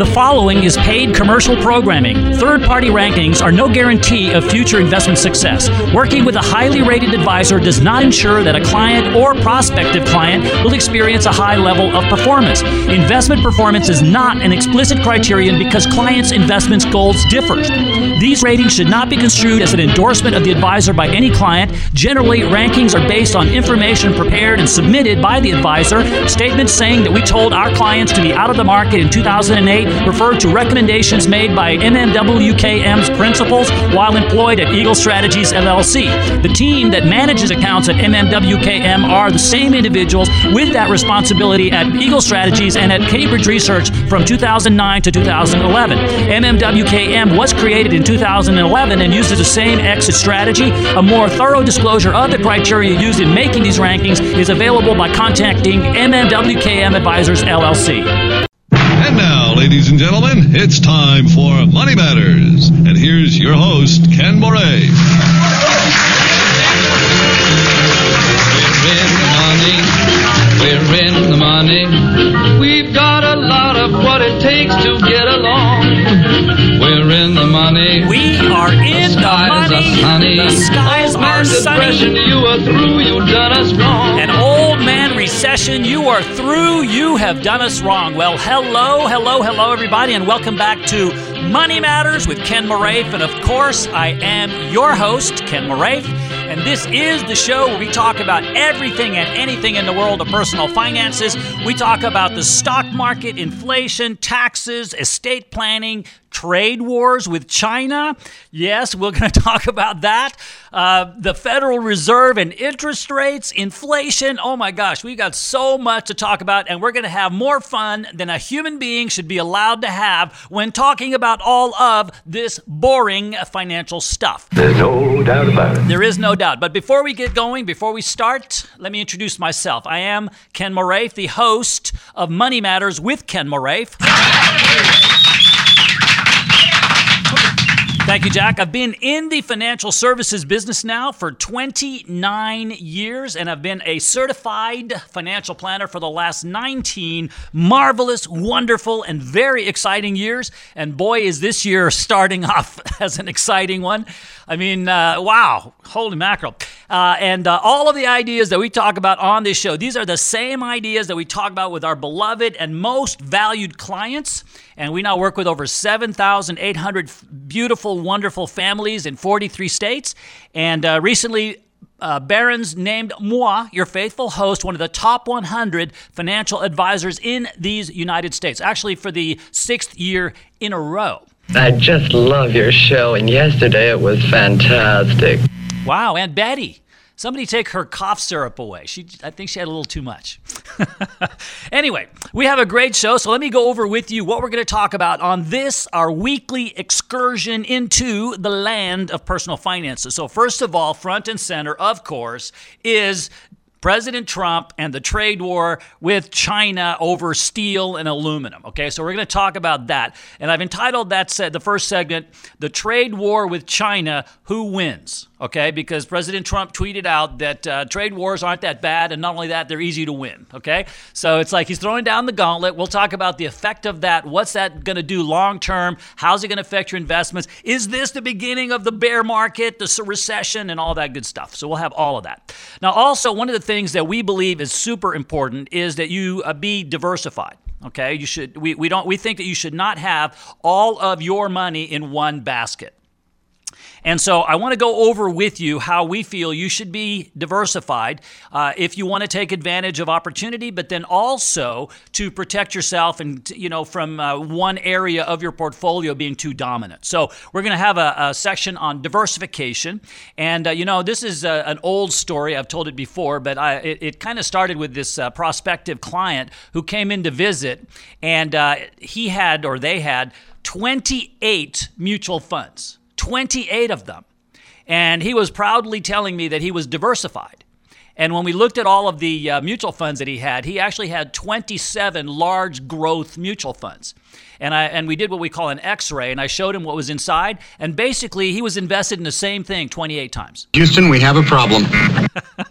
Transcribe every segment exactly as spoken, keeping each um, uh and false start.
The following is paid commercial programming. Third-party rankings are no guarantee of future investment success. Working with a highly rated advisor does not ensure that a client or prospective client will experience a high level of performance. Investment performance is not an explicit criterion because clients' investments goals differ. These ratings should not be construed as an endorsement of the advisor by any client. Generally, rankings are based on information prepared and submitted by the advisor. Statements saying that we told our clients to be out of the market in two thousand eight refer to recommendations made by M M W K M's principals while employed at Eagle Strategies L L C. The team that manages accounts at M M W K M are the same individuals with that responsibility at Eagle Strategies and at Cambridge Research from two thousand nine to two thousand eleven. M M W K M was created in two thousand eleven and uses the same exit strategy. A more thorough disclosure of the criteria used in making these rankings is available by contacting M M W K M Advisors L L C. And now, ladies and gentlemen, it's time for Money Matters. And here's your host, Ken Moray. We're in the money. We're in the money. We've got a lot of what it takes to get along. We're in the money. We are in the, the money. Sunny. The skies are sunny. You are through. You done us wrong. An old man recession. You are through. You have done us wrong. Well, hello, hello, hello, everybody, and welcome back to Money Matters with Ken Moraif. And of course, I am your host, Ken Moraif. And this is the show where we talk about everything and anything in the world of personal finances. We talk about the stock market, inflation, taxes, estate planning, trade wars with China. Yes, we're going to talk about that. Uh, the Federal Reserve and interest rates, inflation. Oh my gosh, we got so much to talk about, and we're going to have more fun than a human being should be allowed to have when talking about all of this boring financial stuff. There's no doubt about it. There is no doubt. But before we get going, before we start, let me introduce myself. I am Ken Moraif, the host of Money Matters with Ken Moraif. Thank you, Jack. I've been in the financial services business now for twenty-nine years, and I've been a certified financial planner for the last nineteen marvelous, wonderful, and very exciting years. And boy, is this year starting off as an exciting one. I mean, uh, wow, holy mackerel. Uh, and uh, all of the ideas that we talk about on this show, these are the same ideas that we talk about with our beloved and most valued clients. And we now work with over seven thousand eight hundred beautiful, wonderful families in forty-three states. And uh, recently, uh, Barron's named moi, your faithful host, one of the top one hundred financial advisors in these United States, actually for the sixth year in a row. I just love your show, and yesterday it was fantastic. Wow, and Betty. Somebody take her cough syrup away. She, I think she had a little too much. Anyway, we have a great show, so let me go over with you what we're going to talk about on this, our weekly excursion into the land of personal finances. So first of all, front and center, of course, is President Trump and the trade war with China over steel and aluminum. Okay, so we're going to talk about that. And I've entitled that the first segment, The Trade War with China, Who Wins? Okay, because President Trump tweeted out that uh, trade wars aren't that bad, and not only that, they're easy to win. Okay, so it's like he's throwing down the gauntlet. We'll talk about the effect of that. What's that going to do long term? How's it going to affect your investments? Is this the beginning of the bear market, the recession, and all that good stuff? So we'll have all of that. Now, also, one of the things that we believe is super important is that you uh, be diversified. Okay, you should. We we don't. We think that you should not have all of your money in one basket. And so I want to go over with you how we feel you should be diversified uh, if you want to take advantage of opportunity, but then also to protect yourself and, you know, from uh, one area of your portfolio being too dominant. So we're going to have a, a section on diversification. And, uh, you know, this is a, an old story. I've told it before, but I, it, it kind of started with this uh, prospective client who came in to visit, and uh, he had, or they had, twenty-eight mutual funds. twenty-eight of them. And he was proudly telling me that he was diversified. And when we looked at all of the uh, mutual funds that he had, he actually had twenty-seven large growth mutual funds. And I and we did what we call an X-ray, and I showed him what was inside. And basically, he was invested in the same thing twenty-eight times. Houston, we have a problem.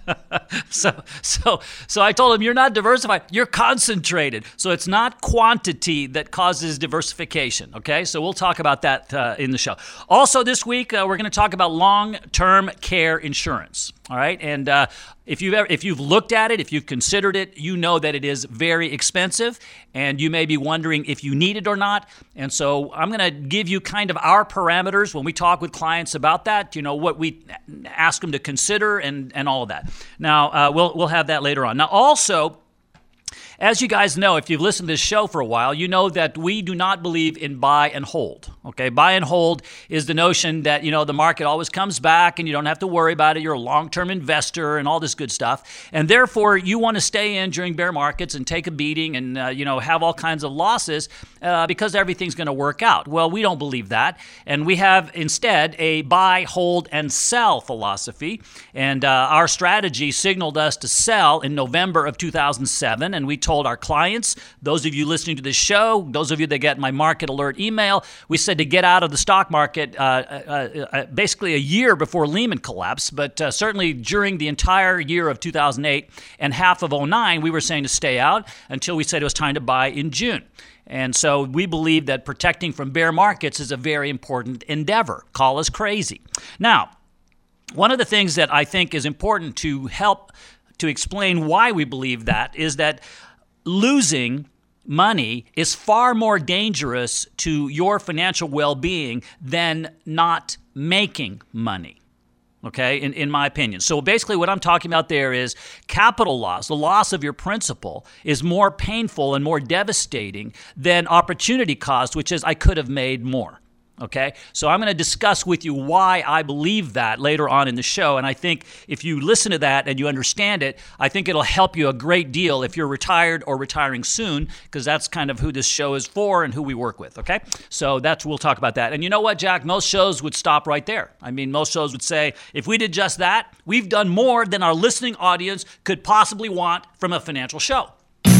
so, so, so I told him, you're not diversified, you're concentrated. So it's not quantity that causes diversification, okay? So we'll talk about that uh, in the show. Also this week, uh, we're going to talk about long-term care insurance, all right? And uh, if you've ever, if you've looked at it, if you've considered it, you know that it is very expensive, and you may be wondering if you need it or not. And so I'm going to give you kind of our parameters when we talk with clients about that, you know, what we ask them to consider and, and all of that. Now, uh, we'll we'll have that later on. Now, also, as you guys know, if you've listened to this show for a while, you know that we do not believe in buy and hold. Okay, buy and hold is the notion that, you know, the market always comes back and you don't have to worry about it. You're a long-term investor and all this good stuff. And therefore, you want to stay in during bear markets and take a beating and, uh, you know, have all kinds of losses uh, because everything's going to work out. Well, we don't believe that. And we have instead a buy, hold, and sell philosophy. And uh, our strategy signaled us to sell in November of two thousand seven. And we told told our clients, those of you listening to this show, those of you that get my market alert email, we said to get out of the stock market uh, uh, uh, basically a year before Lehman collapsed, but uh, certainly during the entire year of two thousand eight and half of oh nine, we were saying to stay out until we said it was time to buy in June. And so we believe that protecting from bear markets is a very important endeavor. Call us crazy. Now, one of the things that I think is important to help to explain why we believe that is that losing money is far more dangerous to your financial well-being than not making money, okay, in, in my opinion. So basically what I'm talking about there is capital loss, the loss of your principal, is more painful and more devastating than opportunity cost, which is I could have made more. Okay, so I'm going to discuss with you why I believe that later on in the show, and I think if you listen to that and you understand it, I think it'll help you a great deal if you're retired or retiring soon, because that's kind of who this show is for and who we work with, okay? So that's, we'll talk about that. And you know what, Jack? Most shows would stop right there. I mean, most shows would say, if we did just that, we've done more than our listening audience could possibly want from a financial show.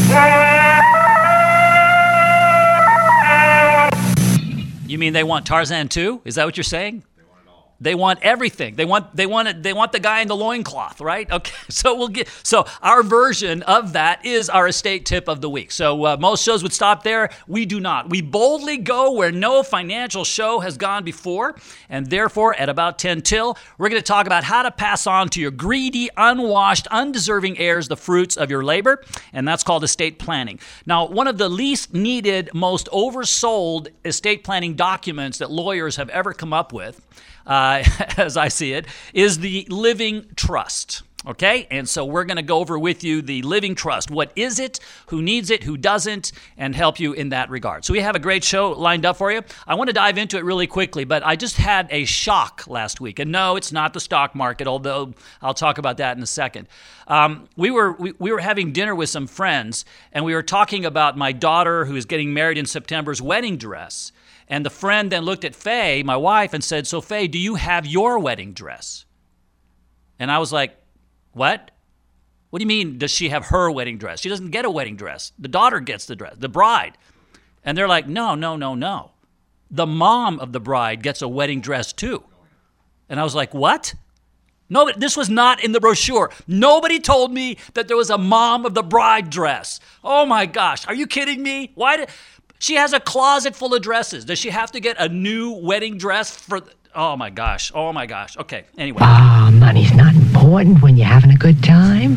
You mean they want Tarzan too? Is that what you're saying? They want it all. They want everything. They want they want it, they want the guy in the loincloth, right? Okay. So we'll get so our version of that is our estate tip of the week. So uh, most shows would stop there. We do not. We boldly go where no financial show has gone before, and therefore at about ten till, we're going to talk about how to pass on to your greedy, unwashed, undeserving heirs the fruits of your labor, and that's called estate planning. Now, one of the least needed, most oversold estate planning documents that lawyers have ever come up with, uh, as I see it, is the living trust. Okay, and so we're going to go over with you the living trust. What is it? Who needs it? Who doesn't? And help you in that regard. So we have a great show lined up for you. I want to dive into it really quickly, but I just had a shock last week. And no, it's not the stock market, although I'll talk about that in a second. Um, we were we, we were having dinner with some friends, and we were talking about my daughter who is getting married in September's wedding dress. And the friend then looked at Faye, my wife, and said, "So Faye, do you have your wedding dress?" And I was like, "What? What do you mean, does she have her wedding dress? She doesn't get a wedding dress. The daughter gets the dress, the bride." And they're like, no, no, no, no. The mom of the bride gets a wedding dress too. And I was like, what? No, this was not in the brochure. Nobody told me that there was a mom of the bride dress. Oh my gosh, are you kidding me? Why did, she has a closet full of dresses. Does she have to get a new wedding dress for... Oh my gosh. Oh my gosh. Okay. Anyway. Ah, money's not important when you're having a good time.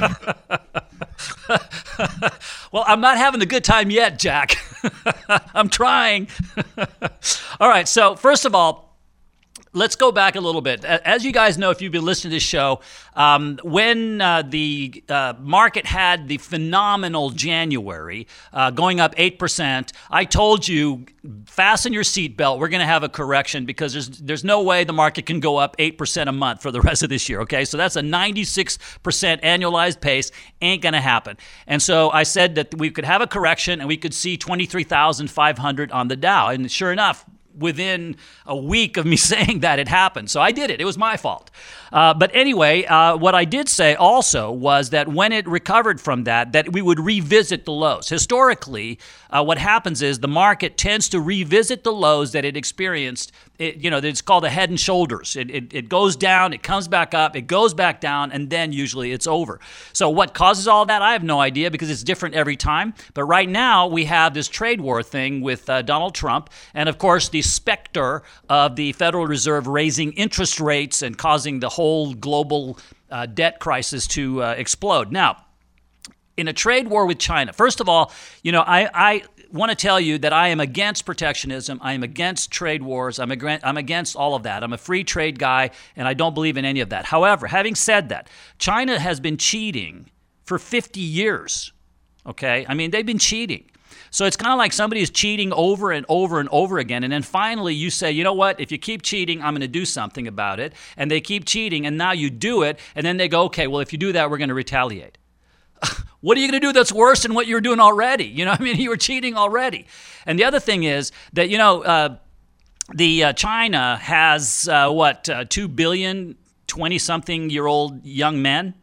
Well, I'm not having a good time yet, Jack. I'm trying. All right. So first of all, let's go back a little bit. As you guys know, if you've been listening to this show, um, when uh, the uh, market had the phenomenal January, uh, going up eight percent, I told you, fasten your seatbelt. We're going to have a correction because there's there's no way the market can go up eight percent a month for the rest of this year, okay? So that's a ninety-six percent annualized pace. Ain't going to happen. And so I said that we could have a correction and we could see twenty-three thousand five hundred on the Dow. And sure enough, within a week of me saying that it happened. So I did it. It was my fault. Uh, but anyway, uh, what I did say also was that when it recovered from that, that we would revisit the lows. Historically, uh, what happens is the market tends to revisit the lows that it experienced. It, you know, it's called a head and shoulders. It, it, it goes down, it comes back up, it goes back down, and then usually it's over. So what causes all that? I have no idea because it's different every time. But right now we have this trade war thing with uh, Donald Trump, and of course the specter of the Federal Reserve raising interest rates and causing the whole global uh, debt crisis to uh, explode. Now, in a trade war with China, first of all, you know, I, I want to tell you that I am against protectionism. I am against trade wars. I'm, ag- I'm against all of that. I'm a free trade guy, and I don't believe in any of that. However, having said that, China has been cheating for fifty years, okay? I mean, they've been cheating. So it's kind of like somebody is cheating over and over and over again. And then finally you say, you know what, if you keep cheating, I'm going to do something about it. And they keep cheating, and now you do it. And then they go, okay, well, if you do that, we're going to retaliate. What are you going to do that's worse than what you were doing already? You know, I mean, you were cheating already. And the other thing is that, you know, uh, the uh, China has, uh, what, uh, two billion twenty-something-year-old young men,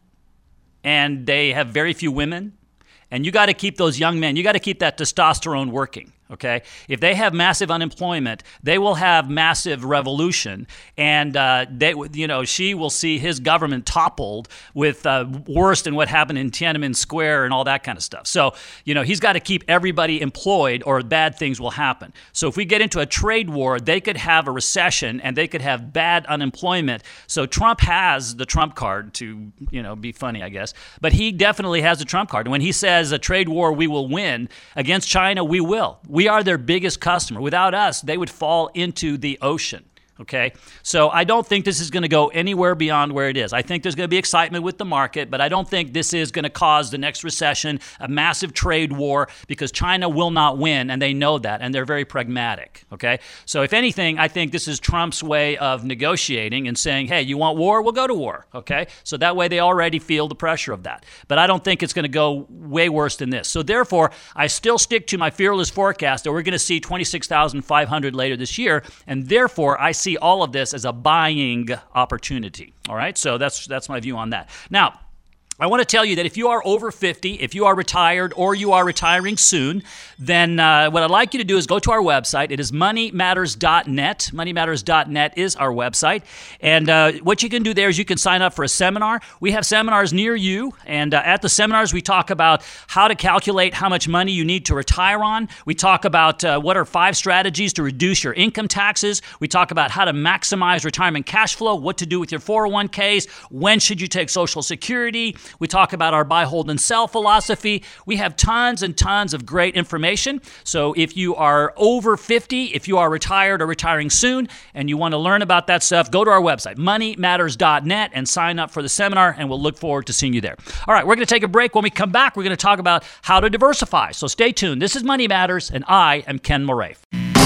and they have very few women. And you got to keep those young men, you got to keep that testosterone working, okay? If they have massive unemployment, they will have massive revolution. And, uh, they, you know, Xi will see his government toppled with uh, worse than what happened in Tiananmen Square and all that kind of stuff. So, you know, he's got to keep everybody employed or bad things will happen. So if we get into a trade war, they could have a recession and they could have bad unemployment. So Trump has the Trump card to, you know, be funny, I guess. But he definitely has the Trump card. And when he says, as a trade war we will win against China, we will. We are their biggest customer. Without us, they would fall into the ocean. Okay, so I don't think this is going to go anywhere beyond where it is. I think there's going to be excitement with the market, but I don't think this is going to cause the next recession, a massive trade war, because China will not win, and they know that, and they're very pragmatic. Okay, so if anything, I think this is Trump's way of negotiating and saying, hey, you want war? We'll go to war. Okay, so that way they already feel the pressure of that. But I don't think it's going to go way worse than this. So therefore, I still stick to my fearless forecast that we're going to see twenty-six thousand five hundred later this year, and therefore I see all of this as a buying opportunity. All right, so that's that's my view on that. Now, I want to tell you that if you are over fifty, if you are retired or you are retiring soon, then uh, what I'd like you to do is go to our website. It is money matters dot net. money matters dot net is our website. And uh, what you can do there is you can sign up for a seminar. We have seminars near you. And uh, at the seminars, we talk about how to calculate how much money you need to retire on. We talk about uh, what are five strategies to reduce your income taxes. We talk about how to maximize retirement cash flow, what to do with your four oh one k's, when should you take Social Security. We talk about our buy, hold, and sell philosophy. We have tons and tons of great information. So if you are over fifty, if you are retired or retiring soon, and you want to learn about that stuff, go to our website, money matters dot net, and sign up for the seminar, and we'll look forward to seeing you there. All right, we're going to take a break. When we come back, we're going to talk about how to diversify. So stay tuned. This is Money Matters, and I am Ken Moraif.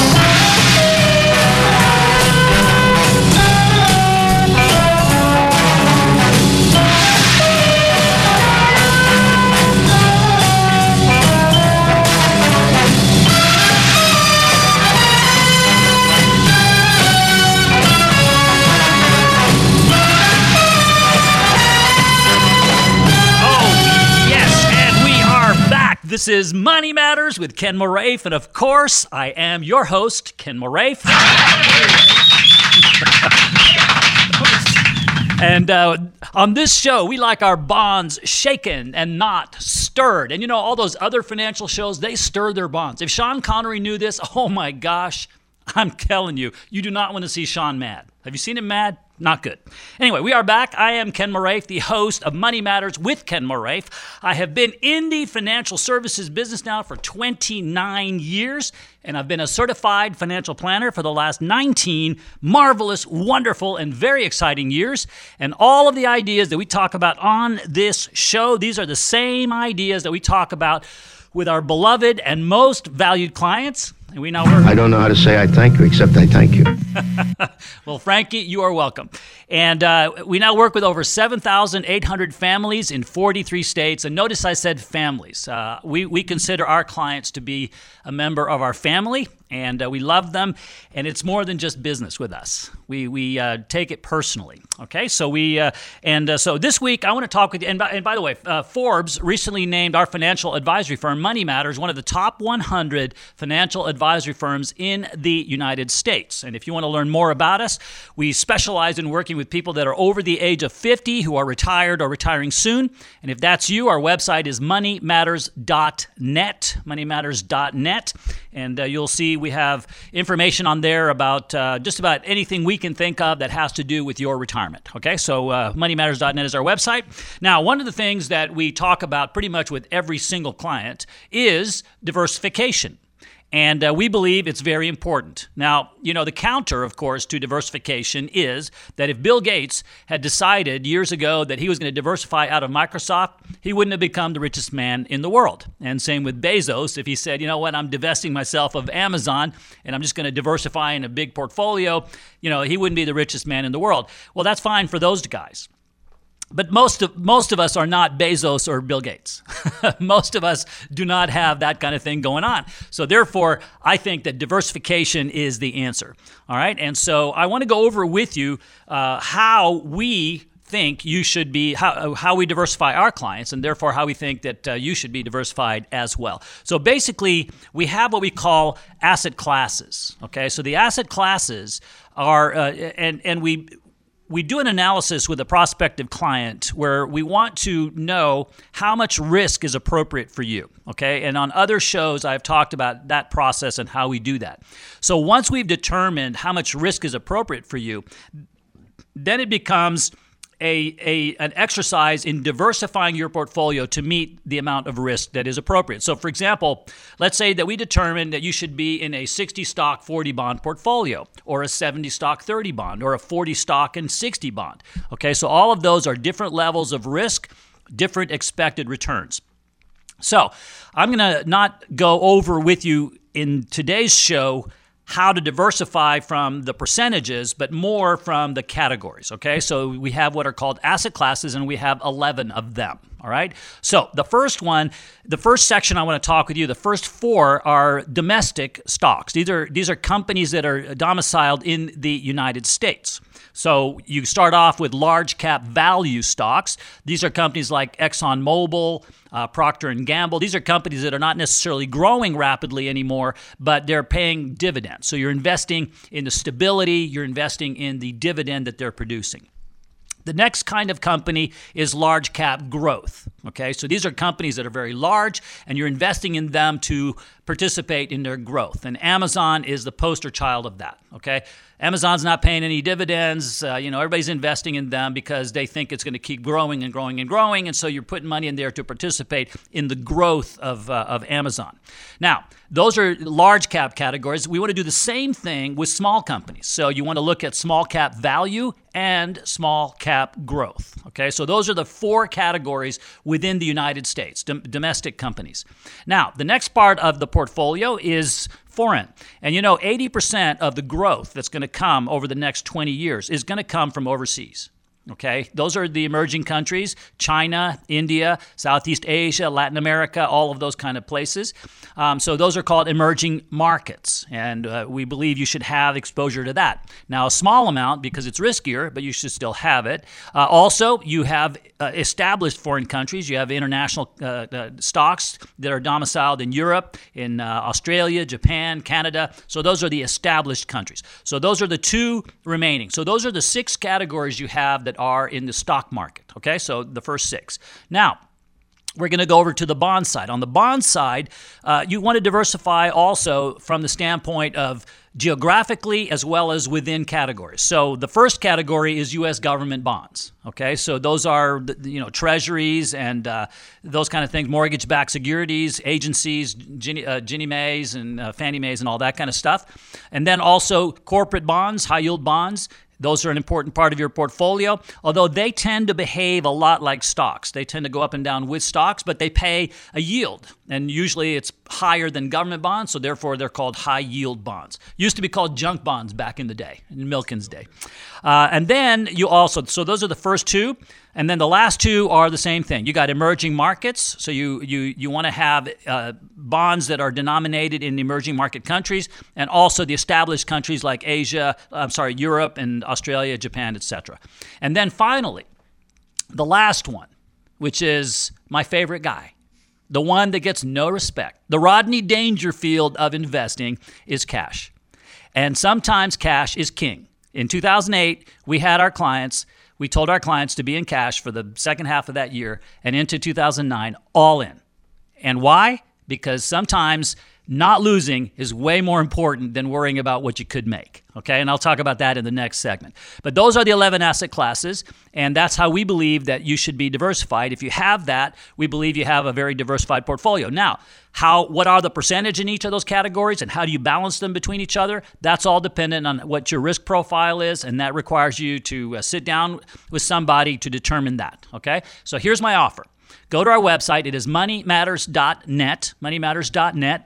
This is Money Matters with Ken Moraif, and of course, I am your host, Ken Moraif. And uh, on this show, we like our bonds shaken and not stirred. And you know, all those other financial shows, they stir their bonds. If Sean Connery knew this, oh my gosh, I'm telling you, you do not want to see Sean mad. Have you seen him mad? Not good. Anyway, we are back. I am Ken Moraif, the host of Money Matters with Ken Moraif. I have been in the financial services business now for twenty-nine years, and I've been a certified financial planner for the last nineteen marvelous, wonderful, and very exciting years. And all of the ideas that we talk about on this show, these are the same ideas that we talk about with our beloved and most valued clients. And we now work. I don't know how to say I thank you, except I thank you. Well, Frankie, you are welcome. And uh, we now work with over seven thousand eight hundred families in forty-three states. And notice I said families. Uh, we, we consider our clients to be a member of our family. And uh, we love them, and it's more than just business with us. We we uh, take it personally. Okay, so we uh, and uh, so this week I want to talk with you. And by, and by the way, uh, Forbes recently named our financial advisory firm Money Matters one of the top one hundred financial advisory firms in the United States. And if you want to learn more about us, we specialize in working with people that are over the age of fifty who are retired or retiring soon. And if that's you, our website is money matters dot net. money matters dot net, and uh, you'll see. We have information on there about uh, just about anything we can think of that has to do with your retirement. Okay, so uh, money matters dot net is our website. Now, one of the things that we talk about pretty much with every single client is diversification. And uh, we believe it's very important. Now, you know, the counter, of course, to diversification is that if Bill Gates had decided years ago that he was going to diversify out of Microsoft, he wouldn't have become the richest man in the world. And same with Bezos. If he said, you know what, I'm divesting myself of Amazon and I'm just going to diversify in a big portfolio, you know, he wouldn't be the richest man in the world. Well, that's fine for those guys. But most of most of us are not Bezos or Bill Gates. Most of us do not have that kind of thing going on. So therefore, I think that diversification is the answer. All right, and so I want to go over with you uh, how we think you should be, how, how we diversify our clients, and therefore how we think that uh, you should be diversified as well. So basically, we have what we call asset classes. Okay, so the asset classes are, uh, and and we. We do an analysis with a prospective client where we want to know how much risk is appropriate for you, okay? And on other shows, I've talked about that process and how we do that. So once we've determined how much risk is appropriate for you, then it becomes A, a an exercise in diversifying your portfolio to meet the amount of risk that is appropriate. So for example, let's say that we determine that you should be in a sixty stock, forty bond portfolio, or a seventy stock, thirty bond, or a forty stock and sixty bond. Okay, so all of those are different levels of risk, different expected returns. So I'm gonna not go over with you in today's show how to diversify from the percentages, but more from the categories, okay? So we have what are called asset classes, and we have eleven of them, all right? So the first one, the first section I want to talk with you, the first four are domestic stocks. These are, these are companies that are domiciled in the United States. So you start off with large cap value stocks. These are companies like ExxonMobil, uh, Procter and Gamble. These are companies that are not necessarily growing rapidly anymore, but they're paying dividends. So you're investing in the stability, you're investing in the dividend that they're producing. The next kind of company is large cap growth. Okay, so these are companies that are very large, and you're investing in them to participate in their growth. And Amazon is the poster child of that. Okay, Amazon's not paying any dividends. Uh, you know, everybody's investing in them because they think it's going to keep growing and growing and growing, and so you're putting money in there to participate in the growth of uh, of Amazon. Now, those are large cap categories. We want to do the same thing with small companies. So you want to look at small cap value and small cap growth. Okay, so those are the four categories within the United States, dom- domestic companies. Now, the next part of the portfolio is foreign. And you know, eighty percent of the growth that's going to come over the next twenty years is going to come from overseas. Okay, those are the emerging countries, China, India, Southeast Asia, Latin America, all of those kind of places. Um, so those are called emerging markets, and uh, we believe you should have exposure to that. Now, a small amount because it's riskier, but you should still have it. Uh, also, you have uh, established foreign countries. You have international uh, uh, stocks that are domiciled in Europe, in uh, Australia, Japan, Canada. So those are the established countries. So those are the two remaining. So those are the six categories you have that are in the stock market, okay? So the first six. Now, we're going to go over to the bond side. On the bond side, uh, you want to diversify also from the standpoint of geographically as well as within categories. So the first category is U S government bonds, okay? So those are, you know, treasuries and uh, those kind of things, mortgage-backed securities, agencies, Ginnie, uh, Ginnie Maes and uh, Fannie Maes and all that kind of stuff. And then also corporate bonds, high-yield bonds. Those are an important part of your portfolio, although they tend to behave a lot like stocks. They tend to go up and down with stocks, but they pay a yield, and usually it's higher than government bonds, so therefore they're called high-yield bonds. Used to be called junk bonds back in the day, in Milken's day. Uh, and then you also, so those are the first two, and then the last two are the same thing. You got emerging markets, so you you you want to have uh, bonds that are denominated in emerging market countries, and also the established countries like Asia, I'm sorry, Europe and Australia, Japan, et cetera. And then finally, the last one, which is my favorite guy, the one that gets no respect. The Rodney Dangerfield of investing is cash. And sometimes cash is king. In two thousand eight, we had our clients, we told our clients to be in cash for the second half of that year and into two thousand nine, all in. And why? Because sometimes not losing is way more important than worrying about what you could make, okay? And I'll talk about that in the next segment. But those are the eleven asset classes, and that's how we believe that you should be diversified. If you have that, we believe you have a very diversified portfolio. Now, how? What are the percentage in each of those categories, and how do you balance them between each other? That's all dependent on what your risk profile is, and that requires you to uh, sit down with somebody to determine that, okay? So here's my offer. Go to our website. It is money matters dot net, money matters dot net.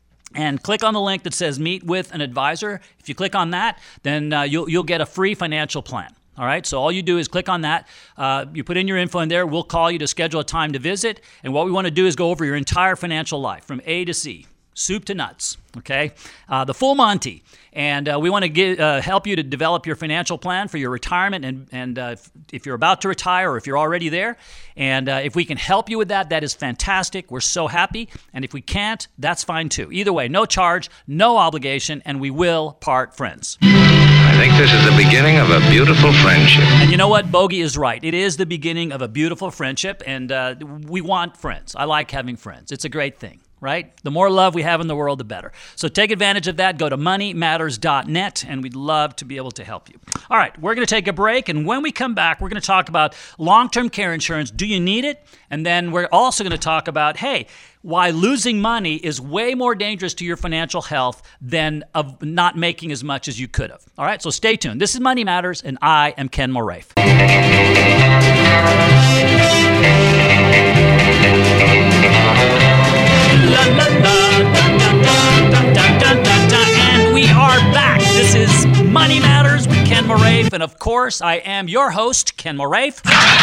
And click on the link that says meet with an advisor. If you click on that, then uh, you'll, you'll get a free financial plan. All right, so all you do is click on that. Uh, you put in your info in there. We'll call you to schedule a time to visit. And what we want to do is go over your entire financial life from A to C, soup to nuts, okay? Uh, the full Monty. And uh, we want to get, uh, help you to develop your financial plan for your retirement and, and uh, if, if you're about to retire or if you're already there. And uh, if we can help you with that, that is fantastic. We're so happy. And if we can't, that's fine too. Either way, no charge, no obligation, and we will part friends. I think this is the beginning of a beautiful friendship. And you know what? Bogey is right. It is the beginning of a beautiful friendship, and uh, we want friends. I like having friends. It's a great thing. Right? The more love we have in the world, the better. So take advantage of that. Go to money matters dot net, and we'd love to be able to help you. All right, we're going to take a break, and when we come back, we're going to talk about long-term care insurance. Do you need it? And then we're also going to talk about, hey, why losing money is way more dangerous to your financial health than of not making as much as you could have. All right, so stay tuned. This is Money Matters, and I am Ken Moraif. La, la, la, da, da, da, da, da, da, da, and we are back. This is Money Matters with Ken Moraif, and of course, I am your host, Ken Moraif.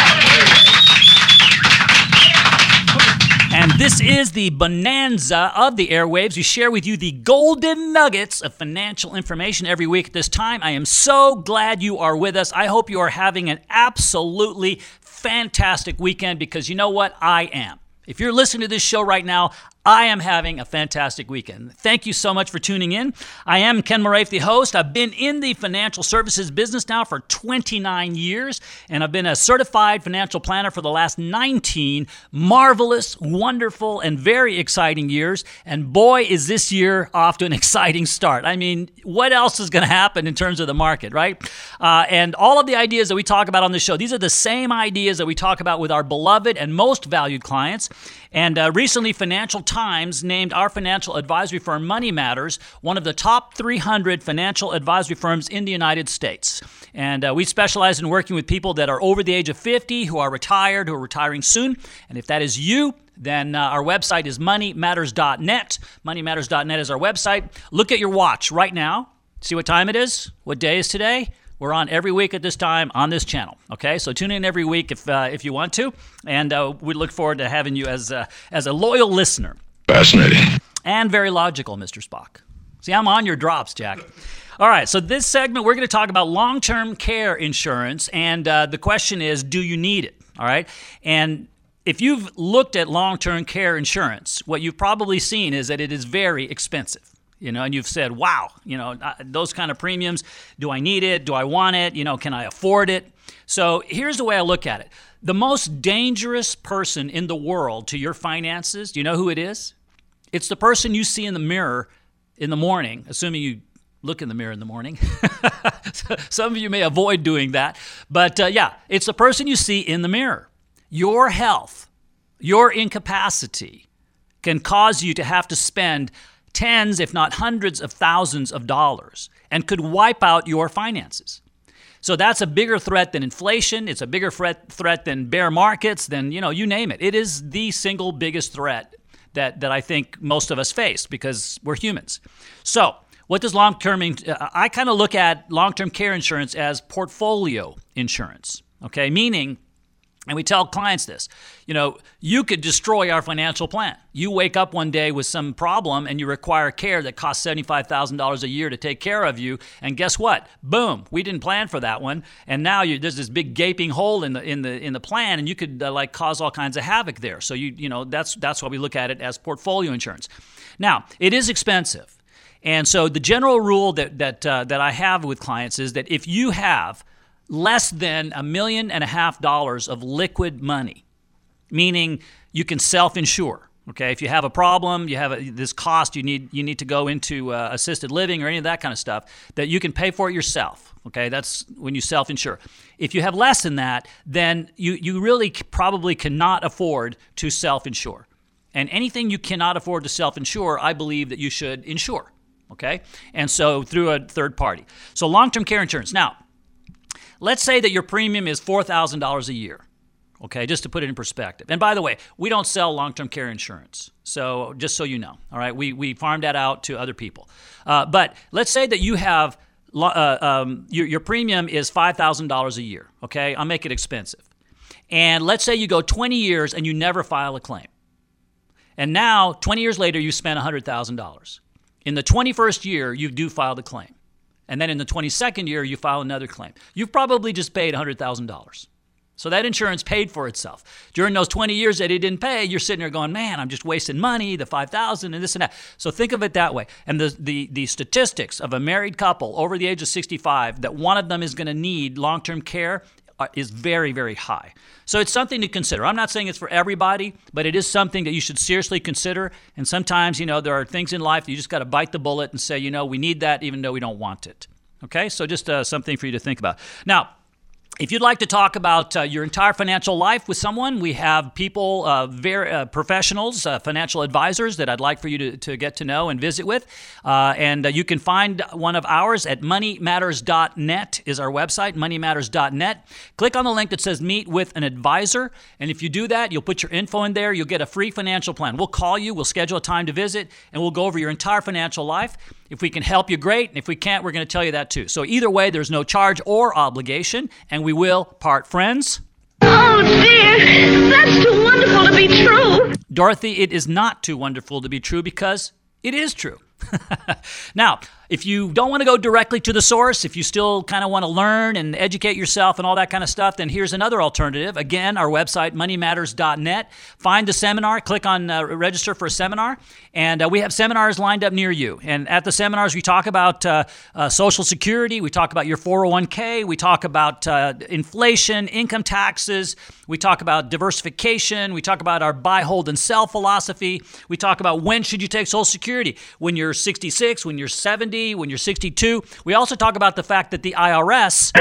And this is the bonanza of the airwaves. We share with you the golden nuggets of financial information every week at this time. I am so glad you are with us. I hope you are having an absolutely fantastic weekend, because you know what? I am. If you're listening to this show right now, I am having a fantastic weekend. Thank you so much for tuning in. I am Ken Moraif, the host. I've been in the financial services business now for twenty-nine years, and I've been a certified financial planner for the last nineteen marvelous, wonderful, and very exciting years. And boy, is this year off to an exciting start. I mean, what else is going to happen in terms of the market, right? Uh, and all of the ideas that we talk about on this show, these are the same ideas that we talk about with our beloved and most valued clients. And uh, recently, Financial Times named our financial advisory firm, Money Matters, one of the top three hundred financial advisory firms in the United States. And uh, we specialize in working with people that are over the age of fifty, who are retired, who are retiring soon. And if that is you, then uh, our website is money matters dot net. money matters dot net is our website. Look at your watch right now. See what time it is? What day is today? We're on every week at this time on this channel, okay? So tune in every week if uh, if you want to, and uh, we look forward to having you as a, as a loyal listener. Fascinating. And very logical, Mister Spock. See, I'm on your drops, Jack. All right, so this segment, we're going to talk about long-term care insurance, and uh, the question is, do you need it, all right? And if you've looked at long-term care insurance, what you've probably seen is that it is very expensive. You know, and you've said, wow, you know, those kind of premiums, do I need it? Do I want it? You know, can I afford it? So here's the way I look at it. The most dangerous person in the world to your finances, do you know who it is? It's the person you see in the mirror in the morning, assuming you look in the mirror in the morning. Some of you may avoid doing that. But uh, yeah, it's the person you see in the mirror. Your health, your incapacity can cause you to have to spend tens, if not hundreds of thousands of dollars, and could wipe out your finances. So that's a bigger threat than inflation. It's a bigger threat threat than bear markets, than, you know, you name it. It is the single biggest threat that, that I think most of us face because we're humans. So what does long-term, uh, I kind of look at long-term care insurance as portfolio insurance, okay? Meaning, and we tell clients this, you know, you could destroy our financial plan. You wake up one day with some problem and you require care that costs seventy-five thousand dollars a year to take care of you. And guess what? Boom, we didn't plan for that one. And now you, there's this big gaping hole in the in the in the plan, and you could uh, like cause all kinds of havoc there. So you you know that's that's why we look at it as portfolio insurance. Now, it is expensive. And so the general rule that that uh, that I have with clients is that if you have less than a million and a half dollars of liquid money, meaning you can self-insure. Okay, if you have a problem, you have a, this cost, you need you need to go into uh, assisted living or any of that kind of stuff, that you can pay for it yourself. Okay, that's when you self-insure. If you have less than that, then you you really probably cannot afford to self-insure. And anything you cannot afford to self-insure, I believe that you should insure. Okay, and so through a third party. So long-term care insurance. Now, let's say that your premium is four thousand dollars a year, okay, just to put it in perspective. And by the way, we don't sell long-term care insurance, so just so you know, all right? We we farm that out to other people. Uh, but let's say that you have, uh, um, your, your premium is five thousand dollars a year, okay? I'll make it expensive. And let's say you go twenty years and you never file a claim. And now, twenty years later, you spend one hundred thousand dollars. In the twenty-first year, you do file the claim. And then in the twenty-second year, you file another claim. You've probably just paid one hundred thousand dollars. So that insurance paid for itself. During those twenty years that it didn't pay, you're sitting there going, man, I'm just wasting money, the five thousand dollars and this and that. So think of it that way. And the, the, the statistics of a married couple over the age of sixty-five that one of them is going to need long-term care is very, very high. So it's something to consider. I'm not saying it's for everybody, but it is something that you should seriously consider. And sometimes, you know, there are things in life that you just got to bite the bullet and say, you know, we need that even though we don't want it. Okay? So just uh, something for you to think about. Now, if you'd like to talk about uh, your entire financial life with someone, we have people, uh, very uh, professionals, uh, financial advisors that I'd like for you to, to get to know and visit with. Uh, and uh, you can find one of ours at money matters dot net is our website, money matters dot net. Click on the link that says meet with an advisor. And if you do that, you'll put your info in there. You'll get a free financial plan. We'll call you. We'll schedule a time to visit, and we'll go over your entire financial life. If we can help you, great. And if we can't, we're going to tell you that too. So either way, there's no charge or obligation, and we will part friends. Oh, dear. That's too wonderful to be true. Dorothy, it is not too wonderful to be true because it is true. Now, if you don't want to go directly to the source, if you still kind of want to learn and educate yourself and all that kind of stuff, then here's another alternative. Again, our website, money matters dot net. Find the seminar, click on uh, register for a seminar, and uh, we have seminars lined up near you. And at the seminars, we talk about uh, uh, Social Security, we talk about your four oh one k, we talk about uh, inflation, income taxes, we talk about diversification, we talk about our buy, hold, and sell philosophy, we talk about when should you take Social Security, when you're sixty-six, when you're seventy, when you're sixty-two. We also talk about the fact that the I R S,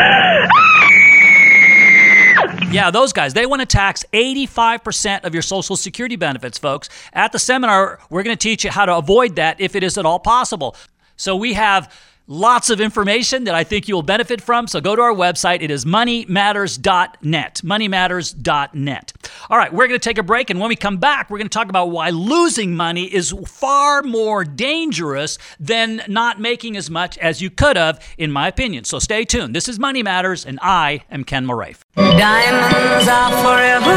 yeah, those guys, they want to tax eighty-five percent of your Social Security benefits, folks. At the seminar, we're going to teach you how to avoid that if it is at all possible. So we have lots of information that I think you will benefit from. So go to our website. It is money matters dot net. money matters dot net. All right, we're going to take a break. And when we come back, we're going to talk about why losing money is far more dangerous than not making as much as you could have, in my opinion. So stay tuned. This is Money Matters, and I am Ken Moraif. Diamonds are forever.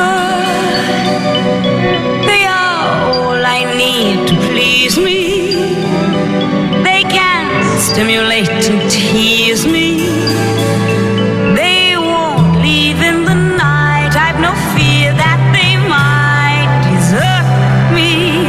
They are all I need to please me. They can stimulate and tease me. They won't leave in the night. I've no fear that they might desert me.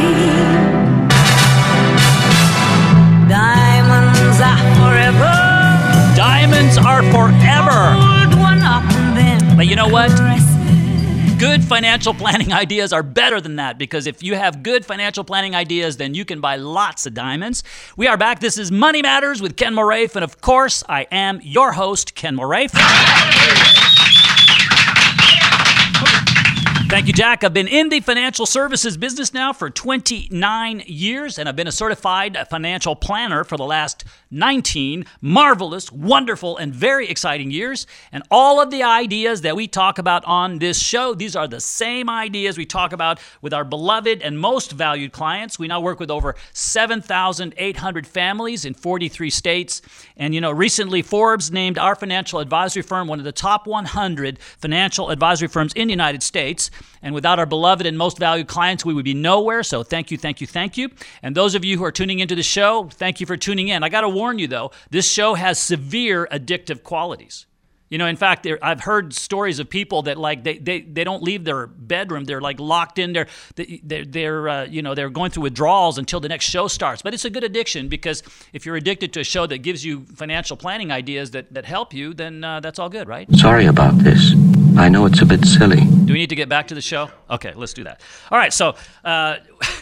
Diamonds are forever. Diamonds are forever. Hold one up and then But you know what? caress it. Good financial planning ideas are better than that, because if you have good financial planning ideas, then you can buy lots of diamonds. We are back. This is Money Matters with Ken Moraif, and of course, I am your host, Ken Moraif. Thank you, Jack. I've been in the financial services business now for twenty-nine years, and I've been a certified financial planner for the last nineteen marvelous, wonderful, and very exciting years. And all of the ideas that we talk about on this show, these are the same ideas we talk about with our beloved and most valued clients. We now work with over seven thousand eight hundred families in forty-three states. And, you know, recently Forbes named our financial advisory firm one of the top one hundred financial advisory firms in the United States. And without our beloved and most valued clients, we would be nowhere. So thank you, thank you, thank you. And those of you who are tuning into the show, thank you for tuning in. I got to warn you, though, this show has severe addictive qualities. You know, in fact, there, I've heard stories of people that like they, they, they don't leave their bedroom. They're like locked in there. They, they're, they're uh, you know, they're going through withdrawals until the next show starts. But it's a good addiction because if you're addicted to a show that gives you financial planning ideas that, that help you, then uh, that's all good, right? Sorry about this. I know it's a bit silly. Do we need to get back to the show? Okay, let's do that. All right, so uh,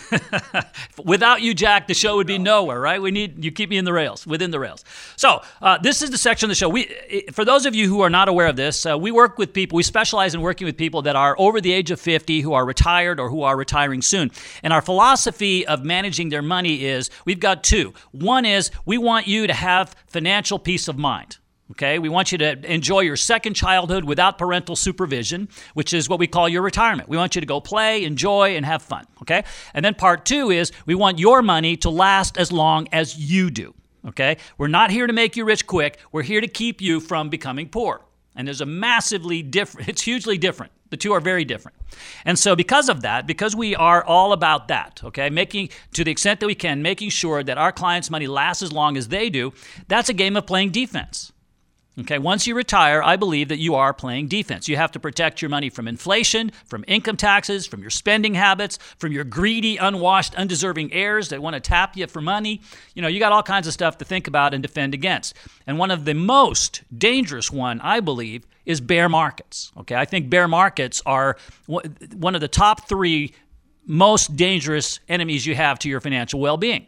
without you, Jack, the show would be nowhere, right? We need you keep me in the rails, within the rails. So uh, this is the section of the show. We, for those of you who are not aware of this, uh, we work with people. We specialize in working with people that are over the age of fifty, who are retired or who are retiring soon. And our philosophy of managing their money is we've got two. One is we want you to have financial peace of mind. Okay, we want you to enjoy your second childhood without parental supervision, which is what we call your retirement. We want you to go play, enjoy, and have fun. Okay, and then part two is we want your money to last as long as you do. Okay, we're not here to make you rich quick. We're here to keep you from becoming poor. And there's a massively different, it's hugely different. The two are very different. And so because of that, because we are all about that, okay, making, to the extent that we can, making sure that our clients' money lasts as long as they do, that's a game of playing defense. Okay, once you retire, I believe that you are playing defense. You have to protect your money from inflation, from income taxes, from your spending habits, from your greedy, unwashed, undeserving heirs that want to tap you for money. You know, you got all kinds of stuff to think about and defend against. And one of the most dangerous one, I believe, is bear markets. Okay, I think bear markets are one of the top three most dangerous enemies you have to your financial well-being.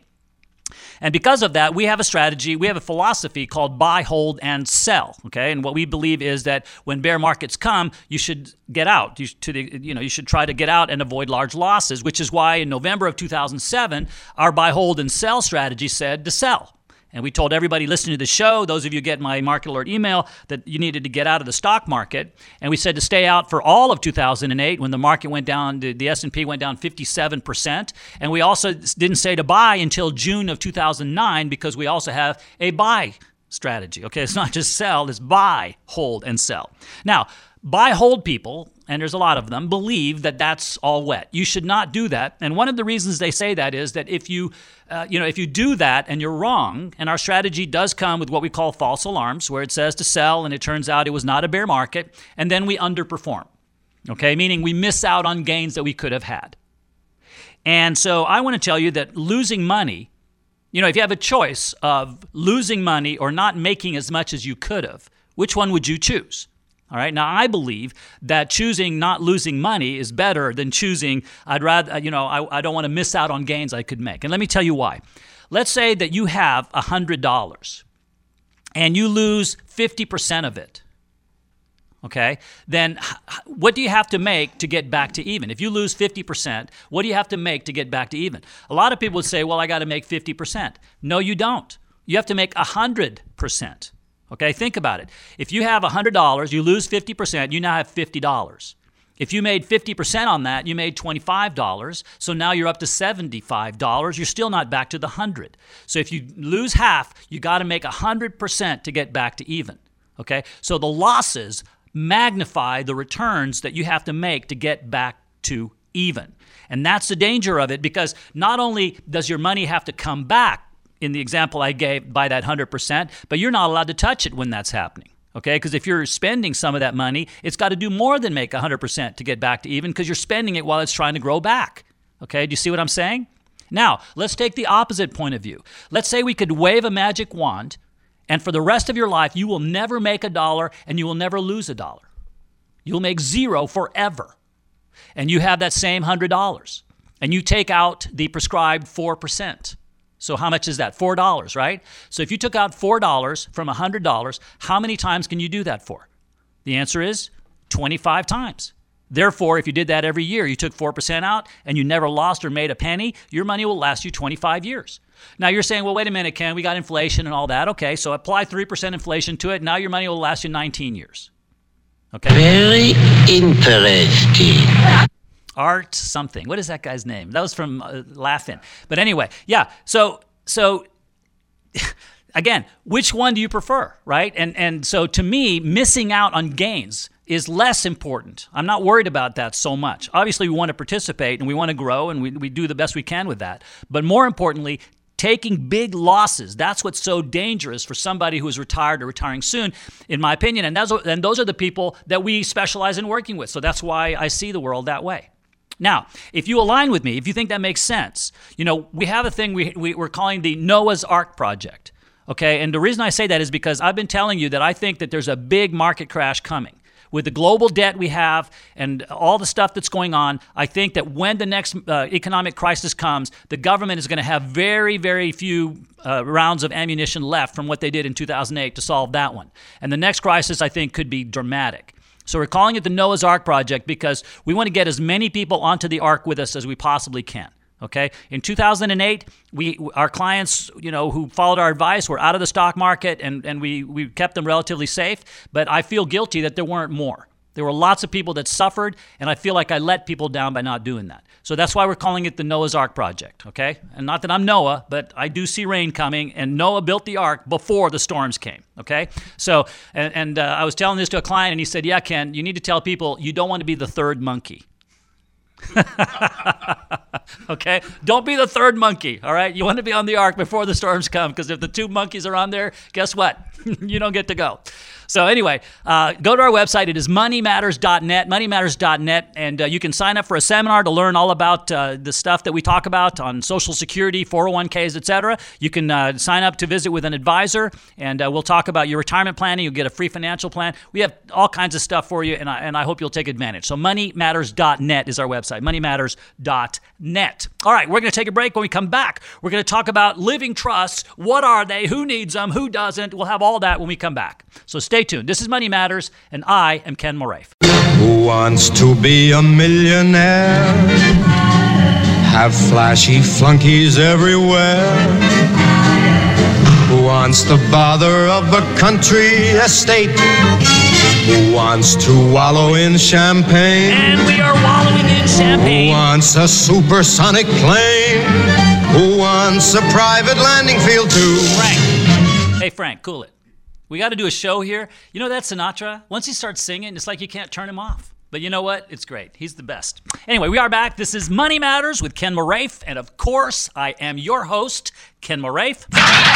And because of that, we have a strategy, we have a philosophy called buy, hold, and sell. Okay, and what we believe is that when bear markets come, you should get out. You, to the, you know, you should try to get out and avoid large losses, which is why in November of two thousand seven, our buy, hold, and sell strategy said to sell. And we told everybody listening to the show, those of you who get my Market Alert email, that you needed to get out of the stock market. And we said to stay out for all of two thousand eight when the market went down, the S and P went down fifty-seven percent. And we also didn't say to buy until June of two thousand nine because we also have a buy strategy. Okay, it's not just sell, it's buy, hold, and sell. Now, buy, hold people, and there's a lot of them, believe that that's all wet. You should not do that. And one of the reasons they say that is that if you, uh, you know, if you do that and you're wrong, and our strategy does come with what we call false alarms, where it says to sell, and it turns out it was not a bear market, and then we underperform. Okay, meaning we miss out on gains that we could have had. And so I want to tell you that losing money, you know, if you have a choice of losing money or not making as much as you could have, which one would you choose? All right. Now, I believe that choosing not losing money is better than choosing, I'd rather, you know, I, I don't want to miss out on gains I could make. And let me tell you why. Let's say that you have one hundred dollars and you lose fifty percent of it. Okay. Then what do you have to make to get back to even? If you lose fifty percent, what do you have to make to get back to even? A lot of people would say, well, I got to make fifty percent. No, you don't. You have to make one hundred percent. Okay, think about it. If you have one hundred dollars, you lose fifty percent, you now have fifty dollars. If you made fifty percent on that, you made twenty-five dollars, so now you're up to seventy-five dollars. You're still not back to the one hundred. So if you lose half, you got to make one hundred percent to get back to even. Okay, so the losses magnify the returns that you have to make to get back to even. And that's the danger of it, because not only does your money have to come back, in the example I gave, by that one hundred percent, but you're not allowed to touch it when that's happening, okay? Because if you're spending some of that money, it's got to do more than make one hundred percent to get back to even, because you're spending it while it's trying to grow back, okay? Do you see what I'm saying? Now, let's take the opposite point of view. Let's say we could wave a magic wand, and for the rest of your life, you will never make a dollar, and you will never lose a dollar. You'll make zero forever, and you have that same one hundred dollars, and you take out the prescribed four percent. So how much is that? four dollars, right? So if you took out four dollars from one hundred dollars, how many times can you do that for? The answer is twenty-five times. Therefore, if you did that every year, you took four percent out and you never lost or made a penny, your money will last you twenty-five years. Now, you're saying, well, wait a minute, Ken, we got inflation and all that. Okay, so apply three percent inflation to it. Now your money will last you nineteen years. Okay? Very interesting. Art something. What is that guy's name? That was from uh, Laugh-In. But anyway, yeah, so so... Again, which one do you prefer, right? And and so to me, missing out on gains is less important. I'm not worried about that so much. Obviously, we want to participate and we want to grow and we, we do the best we can with that. But more importantly, taking big losses, that's what's so dangerous for somebody who is retired or retiring soon, in my opinion. And, that's, and those are the people that we specialize in working with. So that's why I see the world that way. Now, if you align with me, if you think that makes sense, you know, we have a thing we, we, we're calling the Noah's Ark Project. Okay, and the reason I say that is because I've been telling you that I think that there's a big market crash coming. With the global debt we have and all the stuff that's going on, I think that when the next uh, economic crisis comes, the government is going to have very, very few uh, rounds of ammunition left from what they did in two thousand eight to solve that one. And the next crisis, I think, could be dramatic. So we're calling it the Noah's Ark Project because we want to get as many people onto the Ark with us as we possibly can. Okay. In two thousand eight, we our clients, you know, who followed our advice were out of the stock market, and, and we, we kept them relatively safe. But I feel guilty that there weren't more. There were lots of people that suffered, and I feel like I let people down by not doing that. So that's why we're calling it the Noah's Ark Project. Okay. And not that I'm Noah, but I do see rain coming, and Noah built the ark before the storms came. Okay. So, and, and uh, I was telling this to a client, and he said, yeah, Ken, you need to tell people you don't want to be the third monkey. Okay, don't be the third monkey. All right, you want to be on the ark before the storms come, because if the two monkeys are on there, guess what? You don't get to go. So anyway, uh, go to our website. It is money matters dot net, money matters dot net, and uh, you can sign up for a seminar to learn all about uh, the stuff that we talk about on Social Security, four oh one k's, et cetera. You can uh, sign up to visit with an advisor, and uh, we'll talk about your retirement planning. You'll get a free financial plan. We have all kinds of stuff for you, and I, and I hope you'll take advantage. So money matters dot net is our website, money matters dot net. All right, we're going to take a break. When we come back, we're going to talk about living trusts. What are they? Who needs them? Who doesn't? We'll have all that when we come back. So stay tuned. This is Money Matters, and I am Ken Moraif. Who wants to be a millionaire? Have flashy flunkies everywhere. Who wants the bother of a country estate? Who wants to wallow in champagne? And we are wallowing in champagne. Who wants a supersonic plane? Who wants a private landing field too? Frank. Hey, Frank, cool it. We got to do a show here. You know that Sinatra? Once he starts singing, it's like you can't turn him off. But you know what? It's great. He's the best. Anyway, we are back. This is Money Matters with Ken Moraif. And of course, I am your host, Ken Moraif.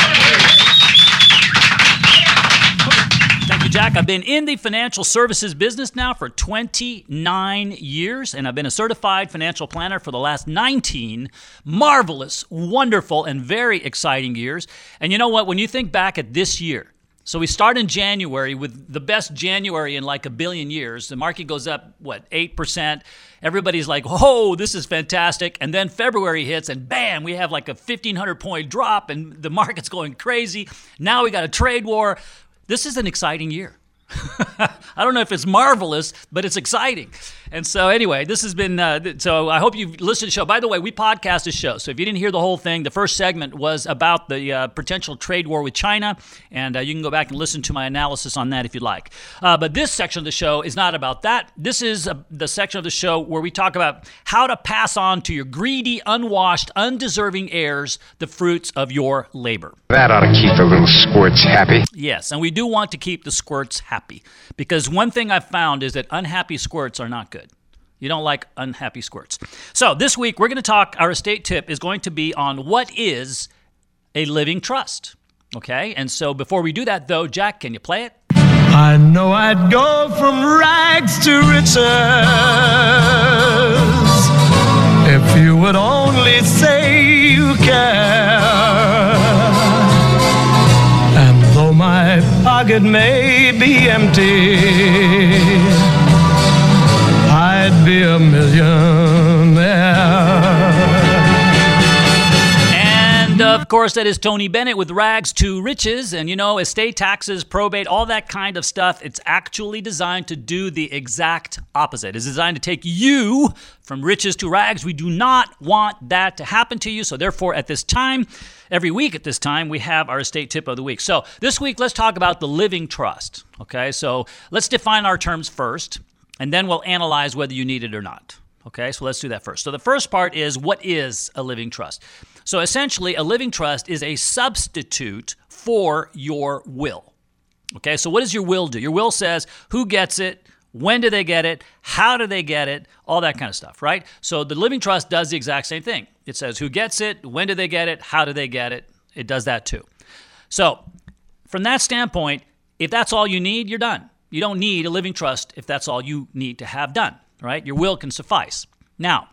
Thank you, Jack. I've been in the financial services business now for twenty-nine years, and I've been a certified financial planner for the last nineteen marvelous, wonderful, and very exciting years. And you know what? When you think back at this year, so we start in January with the best January in like a billion years. The market goes up, what, eight percent. Everybody's like, whoa, this is fantastic. And then February hits and bam, we have like a fifteen hundred point drop and the market's going crazy. Now we got a trade war. This is an exciting year. I don't know if it's marvelous, but it's exciting. And so anyway, this has been, uh, so I hope you've listened to the show. By the way, we podcast this show. So if you didn't hear the whole thing, the first segment was about the uh, potential trade war with China. And uh, you can go back and listen to my analysis on that if you'd like. Uh, but this section of the show is not about that. This is uh, the section of the show where we talk about how to pass on to your greedy, unwashed, undeserving heirs the fruits of your labor. That ought to keep the little squirts happy. Yes, and we do want to keep the squirts happy. Because one thing I've found is that unhappy squirts are not good. You don't like unhappy squirts. So this week, we're going to talk, our estate tip is going to be on what is a living trust. Okay? And so before we do that, though, Jack, can you play it? I know I'd go from rags to riches if you would only say you care. And though my pocket may be empty, I'd be a millionaire. And of course, that is Tony Bennett with Rags to Riches. And, you know, estate taxes, probate, all that kind of stuff, it's actually designed to do the exact opposite. It's designed to take you from riches to rags. We do not want that to happen to you. So therefore, at this time, every week at this time, we have our estate tip of the week. So this week, let's talk about the living trust. Okay, so let's define our terms first, and then we'll analyze whether you need it or not. Okay, so let's do that first. So the first part is, what is a living trust? So essentially, a living trust is a substitute for your will. Okay, so what does your will do? Your will says who gets it, when do they get it, how do they get it, all that kind of stuff, right? So the living trust does the exact same thing. It says who gets it, when do they get it, how do they get it. It does that too. So from that standpoint, if that's all you need, you're done. You don't need a living trust if that's all you need to have done, right? Your will can suffice. Now,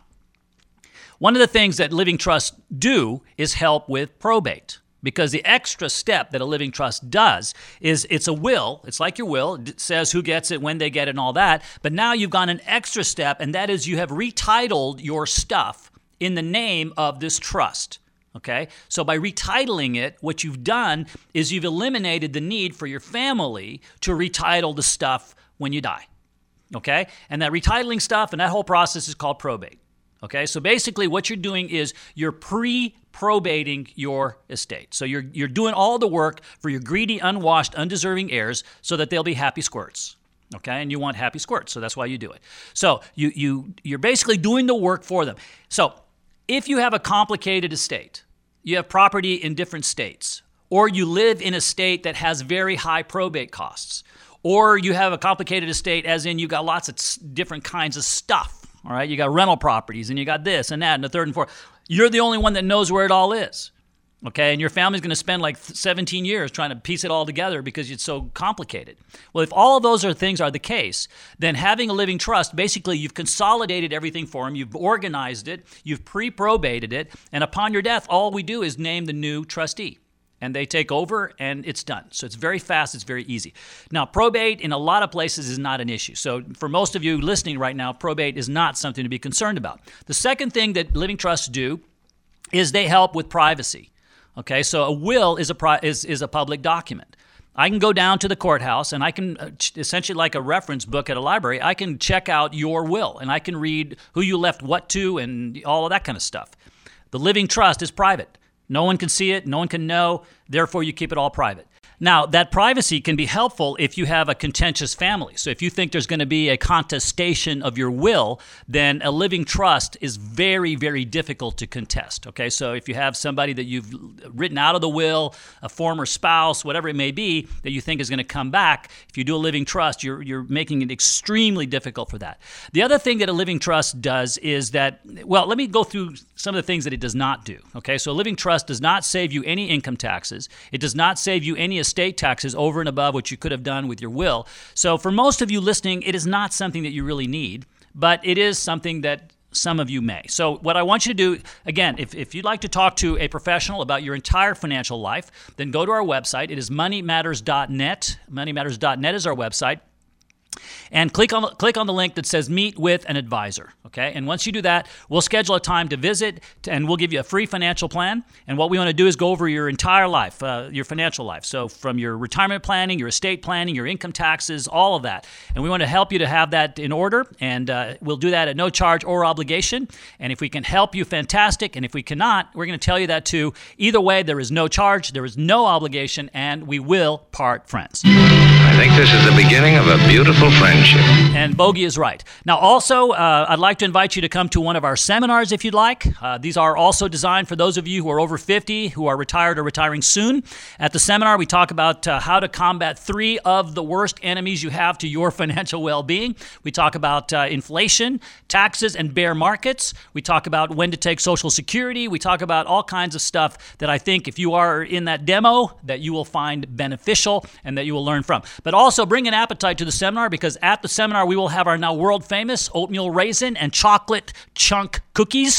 one of the things that living trusts do is help with probate, because the extra step that a living trust does is it's a will. It's like your will. It says who gets it, when they get it, and all that. But now you've gone an extra step, and that is you have retitled your stuff in the name of this trust. Okay? So by retitling it, what you've done is you've eliminated the need for your family to retitle the stuff when you die. Okay? And that retitling stuff and that whole process is called probate. Okay? So basically what you're doing is you're pre-probating your estate. So you're you're doing all the work for your greedy, unwashed, undeserving heirs so that they'll be happy squirts. Okay? And you want happy squirts, so that's why you do it. So you you you're basically doing the work for them. So if you have a complicated estate, you have property in different states, or you live in a state that has very high probate costs, or you have a complicated estate as in you got lots of different kinds of stuff. All right, you got rental properties, and you got this and that, and the third and fourth. You're the only one that knows where it all is, okay? And your family's going to spend like seventeen years trying to piece it all together because it's so complicated. Well, if all of those are things are the case, then having a living trust, basically you've consolidated everything for them, you've organized it, you've pre-probated it, and upon your death, all we do is name the new trustee. And they take over, and it's done. So it's very fast. It's very easy. Now, probate in a lot of places is not an issue. So for most of you listening right now, probate is not something to be concerned about. The second thing that living trusts do is they help with privacy. Okay, so a will is a pri- is is a public document. I can go down to the courthouse, and I can, uh, essentially like a reference book at a library, I can check out your will, and I can read who you left what to and all of that kind of stuff. The living trust is private. No one can see it. No one can know. Therefore, you keep it all private. Now, that privacy can be helpful if you have a contentious family. So if you think there's going to be a contestation of your will, then a living trust is very, very difficult to contest. Okay, so if you have somebody that you've written out of the will, a former spouse, whatever it may be, that you think is going to come back, if you do a living trust, you're, you're making it extremely difficult for that. The other thing that a living trust does is that, well, let me go through some of the things that it does not do. Okay, so a living trust does not save you any income taxes. It does not save you any estate taxes over and above what you could have done with your will. So for most of you listening, it is not something that you really need, but it is something that some of you may. So what I want you to do, again, if, if you'd like to talk to a professional about your entire financial life, then go to our website. It is money matters dot net. money matters dot net is our website. And click on click on the link that says meet with an advisor, okay? And once you do that, we'll schedule a time to visit, to, and we'll give you a free financial plan. And what we want to do is go over your entire life, uh, your financial life. So from your retirement planning, your estate planning, your income taxes, all of that. And we want to help you to have that in order, and uh, we'll do that at no charge or obligation. And if we can help you, fantastic. And if we cannot, we're going to tell you that too. Either way, there is no charge, there is no obligation, and we will part friends. I think this is the beginning of a beautiful friendship. And Bogey is right. Now, also, uh, I'd like to invite you to come to one of our seminars if you'd like. Uh, these are also designed for those of you who are over fifty, who are retired or retiring soon. At the seminar, we talk about uh, how to combat three of the worst enemies you have to your financial well-being. We talk about uh, inflation, taxes, and bear markets. We talk about when to take Social Security. We talk about all kinds of stuff that I think if you are in that demo, that you will find beneficial and that you will learn from. But also bring an appetite to the seminar, because at the seminar we will have our now world famous oatmeal raisin and chocolate chunk cookies.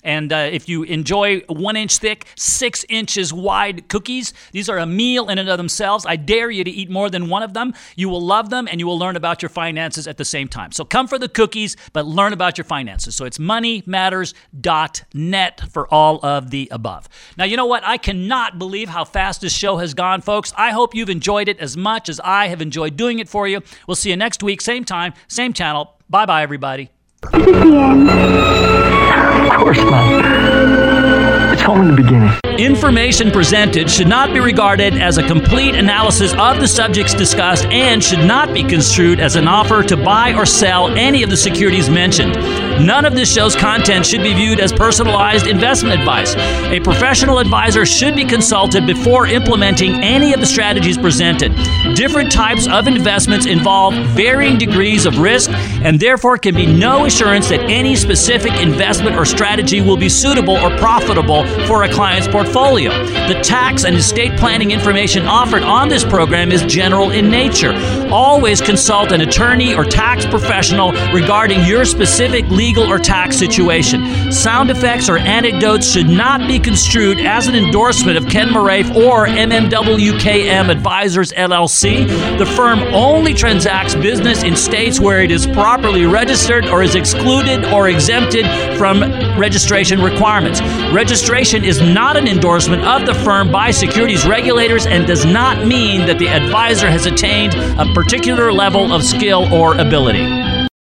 And uh, if you enjoy one inch thick, six inches wide cookies, these are a meal in and of themselves. I dare you to eat more than one of them. You will love them, and you will learn about your finances at the same time. So come for the cookies, but learn about your finances. So it's money matters dot net for all of the above. Now, you know what? I cannot believe how fast this show has gone, folks. I hope you've enjoyed it as much as I have enjoyed doing it for you. We'll see you next week, same time, same channel. Bye-bye, everybody. Is this the end? Of course not. It's home in the beginning. Information presented should not be regarded as a complete analysis of the subjects discussed and should not be construed as an offer to buy or sell any of the securities mentioned. None of this show's content should be viewed as personalized investment advice. A professional advisor should be consulted before implementing any of the strategies presented. Different types of investments involve varying degrees of risk, and therefore can be no assurance that any specific investment or strategy will be suitable or profitable for a client's portfolio. The tax and estate planning information offered on this program is general in nature. Always consult an attorney or tax professional regarding your specific legal or tax situation. Sound effects or anecdotes should not be construed as an endorsement of Ken Moraif or M M W K M Advisors L L C. The firm only transacts business in states where it is properly registered or is excluded or exempted from registration requirements. Registration is not an endorsement of the firm by securities regulators and does not mean that the advisor has attained a particular level of skill or ability.